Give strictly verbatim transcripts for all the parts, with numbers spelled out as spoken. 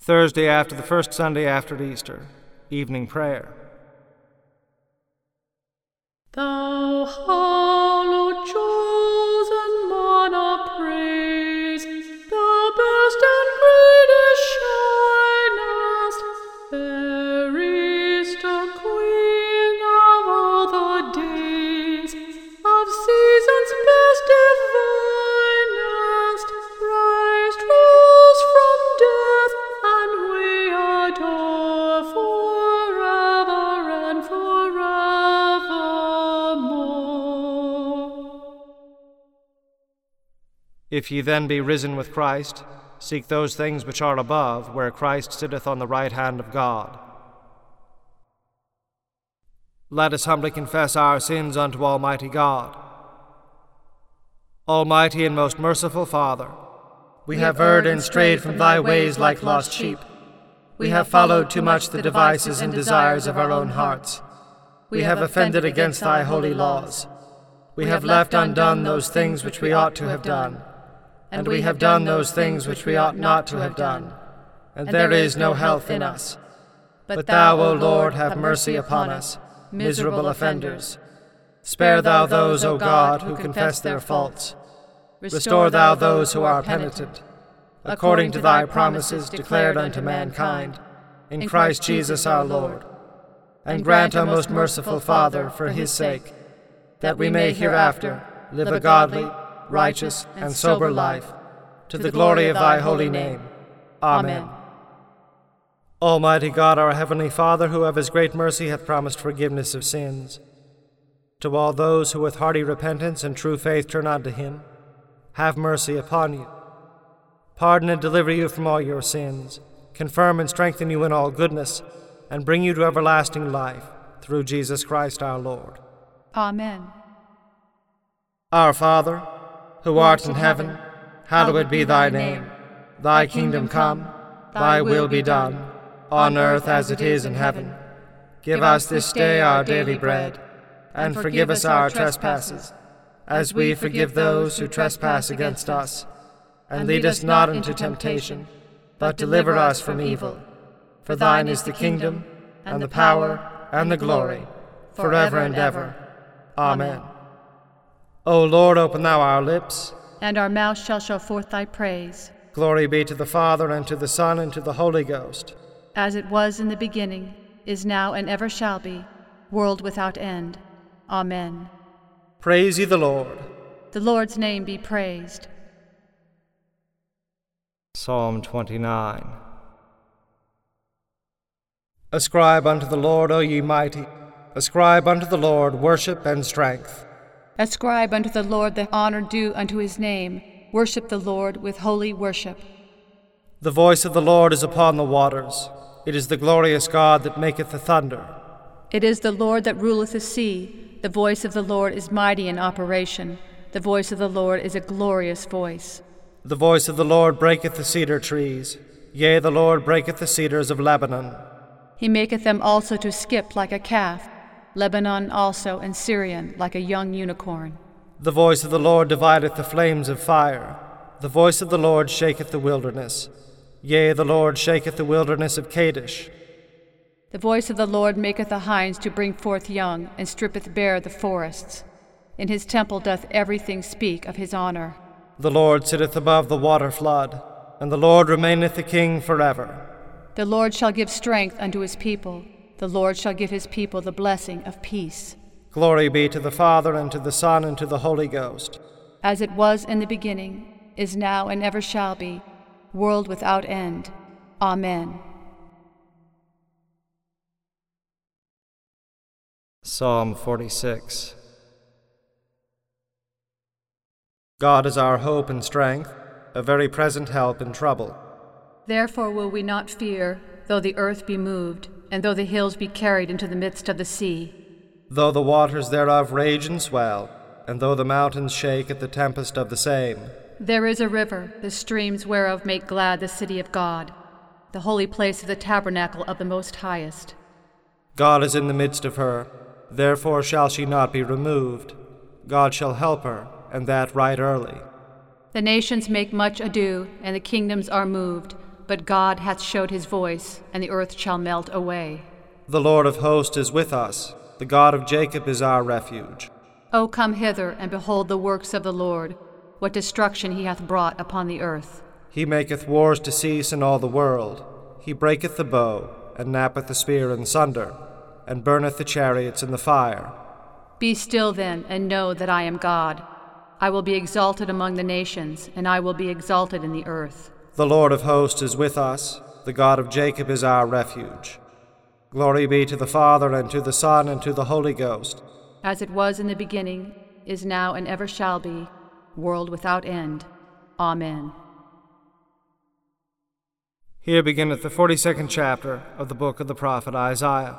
Thursday after the first Sunday after Easter, evening prayer. Thou hallowed chosen man of praise, thou best and greatest shinest, fairest queen of all the days, of seasons best divinest, Christ rose from death, and we adore forever and forevermore. If ye then be risen with Christ, seek those things which are above, where Christ sitteth on the right hand of God. Let us humbly confess our sins unto Almighty God. Almighty and most merciful Father, we have erred and strayed from thy ways like lost sheep. We have followed too much the devices and desires of our own hearts. We have offended against thy holy laws. We have left undone those things which we ought to have done, and we have done those things which we ought not to have done, and there is no health in us. But thou, O Lord, have mercy upon us, miserable offenders. Spare thou those, O God, who confess their faults. Restore thou those who are penitent, according to thy promises declared unto mankind, in Christ Jesus our Lord. And grant, O most merciful Father, for his sake, that we may hereafter live a godly, righteous, and sober life, to the glory of thy holy name. Amen. Almighty God, our heavenly Father, who of his great mercy hath promised forgiveness of sins, to all those who with hearty repentance and true faith turn unto him, have mercy upon you. Pardon and deliver you from all your sins, confirm and strengthen you in all goodness, and bring you to everlasting life, through Jesus Christ our Lord. Amen. Our Father, who art in heaven, hallowed be thy name. Thy kingdom come, thy will be done, on earth as it is in heaven. Give us this day our daily bread, and forgive us our trespasses, as we forgive those who trespass against us. And lead us not into temptation, but deliver us from evil. For thine is the kingdom, and the power, and the glory, forever and ever. Amen. O Lord, open thou our lips, and our mouth shall show forth thy praise. Glory be to the Father, and to the Son, and to the Holy Ghost. As it was in the beginning, is now, and ever shall be, world without end. Amen. Praise ye the Lord. The Lord's name be praised. Psalm twenty-nine. Ascribe unto the Lord, O ye mighty, ascribe unto the Lord worship and strength. Ascribe unto the Lord the honor due unto his name. Worship the Lord with holy worship. The voice of the Lord is upon the waters. It is the glorious God that maketh the thunder. It is the Lord that ruleth the sea. The voice of the Lord is mighty in operation. The voice of the Lord is a glorious voice. The voice of the Lord breaketh the cedar trees. Yea, the Lord breaketh the cedars of Lebanon. He maketh them also to skip like a calf, Lebanon also and Syrian like a young unicorn. The voice of the Lord divideth the flames of fire. The voice of the Lord shaketh the wilderness. Yea, the Lord shaketh the wilderness of Kadesh. The voice of the Lord maketh the hinds to bring forth young, and strippeth bare the forests. In his temple doth everything speak of his honor. The Lord sitteth above the water flood, and the Lord remaineth the King forever. The Lord shall give strength unto his people. The Lord shall give his people the blessing of peace. Glory be to the Father, and to the Son, and to the Holy Ghost. As it was in the beginning, is now, and ever shall be, world without end. Amen. Psalm forty-six. God is our hope and strength, a very present help in trouble. Therefore will we not fear, though the earth be moved, and though the hills be carried into the midst of the sea. Though the waters thereof rage and swell, and though the mountains shake at the tempest of the same. There is a river, the streams whereof make glad the city of God, the holy place of the tabernacle of the Most Highest. God is in the midst of her, therefore shall she not be removed. God shall help her, and that right early. The nations make much ado, and the kingdoms are moved, But God hath showed his voice, and the earth shall melt away. The Lord of hosts is with us. The God of Jacob is our refuge. O come hither, and behold the works of the Lord, what destruction he hath brought upon the earth. He maketh wars to cease in all the world. He breaketh the bow, and knappeth the spear in sunder, and burneth the chariots in the fire. Be still then, and know that I am God. I will be exalted among the nations, and I will be exalted in the earth. The Lord of hosts is with us. The God of Jacob is our refuge. Glory be to the Father, and to the Son, and to the Holy Ghost. As it was in the beginning, is now, and ever shall be, world without end. Amen. Here beginneth the forty-second chapter of the book of the prophet Isaiah.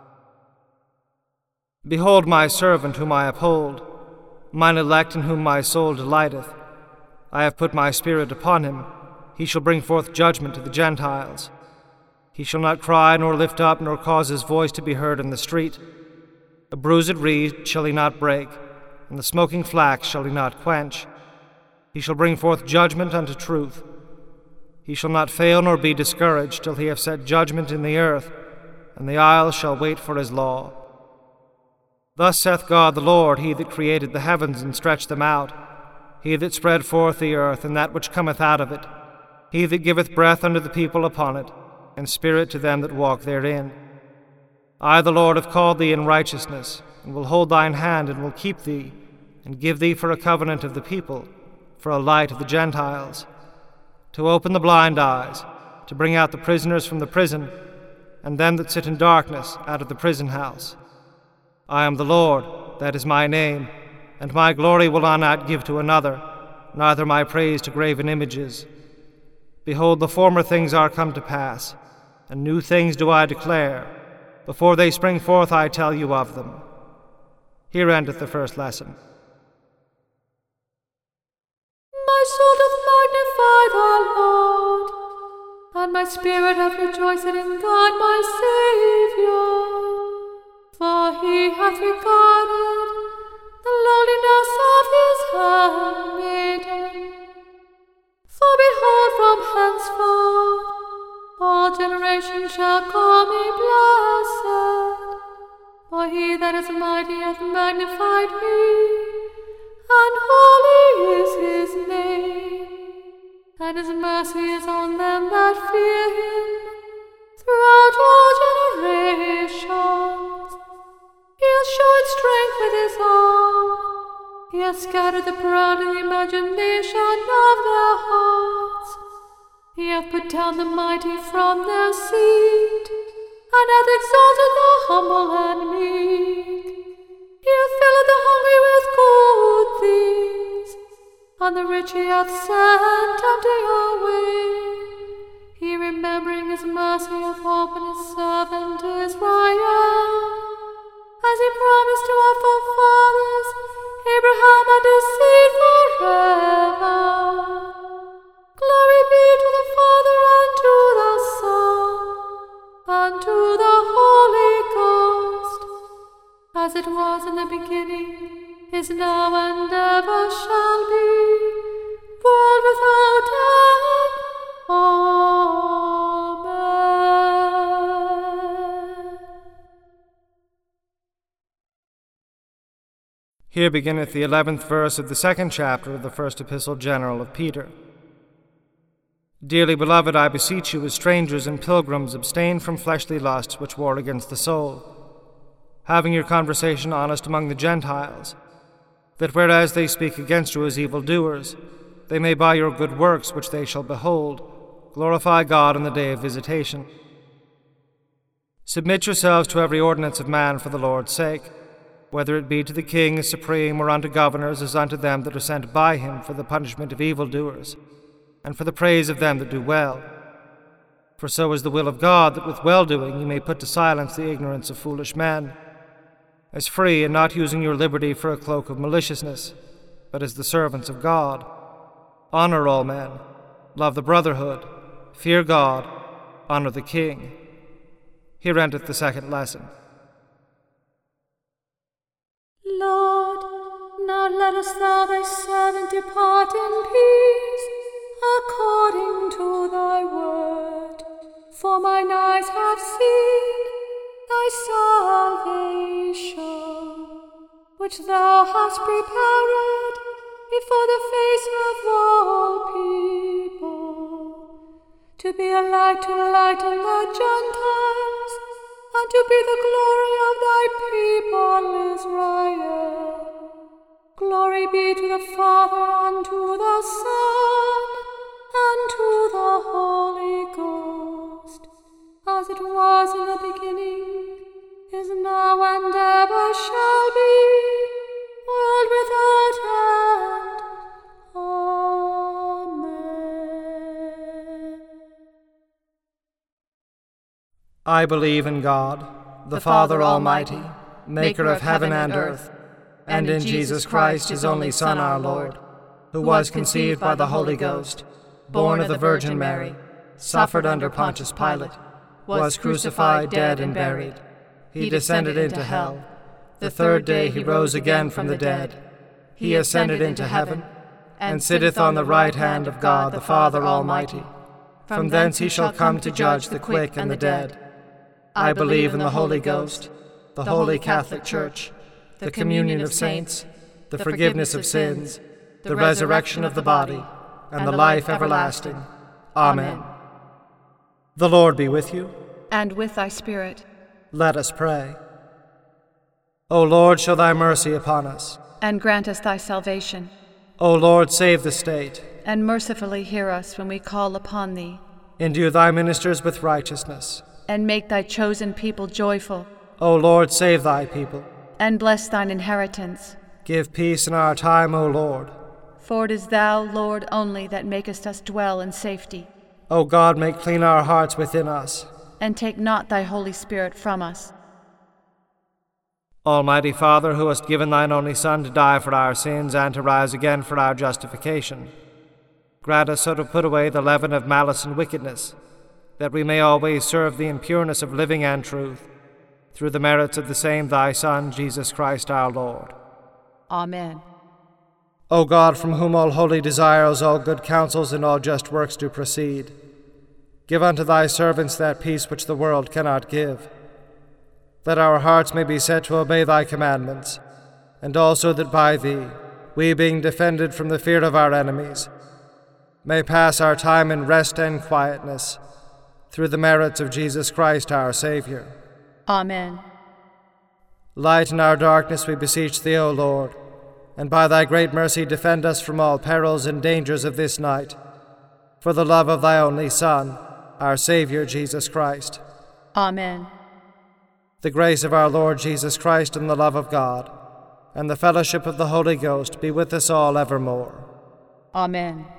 Behold my servant whom I uphold, mine elect in whom my soul delighteth. I have put my spirit upon him. He shall bring forth judgment to the Gentiles. He shall not cry, nor lift up, nor cause his voice to be heard in the street. A bruised reed shall he not break, and the smoking flax shall he not quench. He shall bring forth judgment unto truth. He shall not fail nor be discouraged till he have set judgment in the earth, and the isles shall wait for his law. Thus saith God the Lord, he that created the heavens and stretched them out, he that spread forth the earth and that which cometh out of it, he that giveth breath unto the people upon it, and spirit to them that walk therein. I, the Lord, have called thee in righteousness, and will hold thine hand, and will keep thee, and give thee for a covenant of the people, for a light of the Gentiles, to open the blind eyes, to bring out the prisoners from the prison, and them that sit in darkness out of the prison house. I am the Lord, that is my name, and my glory will I not give to another, neither my praise to graven images. Behold, the former things are come to pass, and new things do I declare. Before they spring forth I tell you of them. Here endeth the first lesson. My soul doth magnify the Lord, and my spirit hath rejoiced in God my Saviour. For he hath regarded the lowliness of his handmaiden. For behold, from henceforth all generations shall call me blessed. For he that is mighty hath magnified me, and holy is his name, and his mercy is on them that fear him throughout all generations. He hath showed strength with his arm. He hath scattered the proud in the imagination of their hearts. He hath put down the mighty from their seat, and hath exalted the humble and meek. He hath filled the hungry with good things, and the rich he hath sent empty away. He, remembering his mercy, hath opened his servant Israel, as he promised to our forefathers, Abraham and his seed forever. Glory be to the Father, and to the Son, and to the Holy Ghost, as it was in the beginning, is now, and ever shall be, world without end. Amen. Here beginneth the eleventh verse of the second chapter of the first epistle general of Peter. Dearly beloved, I beseech you, as strangers and pilgrims, abstain from fleshly lusts which war against the soul, having your conversation honest among the Gentiles, that whereas they speak against you as evildoers, they may by your good works which they shall behold, glorify God in the day of visitation. Submit yourselves to every ordinance of man for the Lord's sake, whether it be to the king as supreme, or unto governors as unto them that are sent by him for the punishment of evildoers, and for the praise of them that do well. For so is the will of God, that with well-doing you may put to silence the ignorance of foolish men, as free, and not using your liberty for a cloak of maliciousness, but as the servants of God. Honor all men, love the brotherhood, fear God, honor the king. Here endeth the second lesson. Lord, now lettest thou thy servant depart in peace, according to thy word. for mine eyes have seen thy salvation, which thou hast prepared before the face of all people, to be a light to lighten the Gentiles, and to be the glory of thy people Israel. Glory be to the Father, and to the Son, and to the Holy Ghost, as it was in the beginning, is now, and ever shall be, world without end. Amen. I believe in God, the, the Father Almighty, maker of heaven and earth, and in Jesus Christ, his only Son, our Lord, who was conceived by the Holy Ghost, born of the Virgin Mary, suffered under Pontius Pilate, was crucified, dead, and buried. He descended into hell. The third day he rose again from the dead. He ascended into heaven, and sitteth on the right hand of God the Father Almighty. From thence he shall come to judge the quick and the dead. I believe in the Holy Ghost, the Holy Catholic Church, the communion of saints, the forgiveness of sins, the resurrection of the body, and the life everlasting. Amen. The Lord be with you. And with thy spirit. Let us pray. O Lord, show thy mercy upon us. And grant us thy salvation. O Lord, save the state. And mercifully hear us when we call upon thee. Endue thy ministers with righteousness. And make thy chosen people joyful. O Lord, save thy people. And bless thine inheritance. Give peace in our time, O Lord. For it is thou, Lord, only that makest us dwell in safety. O God, make clean our hearts within us. And take not thy Holy Spirit from us. Almighty Father, who hast given thine only Son to die for our sins and to rise again for our justification, grant us so to put away the leaven of malice and wickedness, that we may always serve thee in pureness of living and truth, through the merits of the same thy Son, Jesus Christ our Lord. Amen. O God, from whom all holy desires, all good counsels, and all just works do proceed, give unto thy servants that peace which the world cannot give. That our hearts may be set to obey thy commandments, and also that by thee, we being defended from the fear of our enemies, may pass our time in rest and quietness, through the merits of Jesus Christ our Savior. Amen. Lighten our darkness, we beseech thee, O Lord, and by thy great mercy defend us from all perils and dangers of this night, for the love of thy only Son, our Savior Jesus Christ. Amen. The grace of our Lord Jesus Christ and the love of God, and the fellowship of the Holy Ghost be with us all evermore. Amen.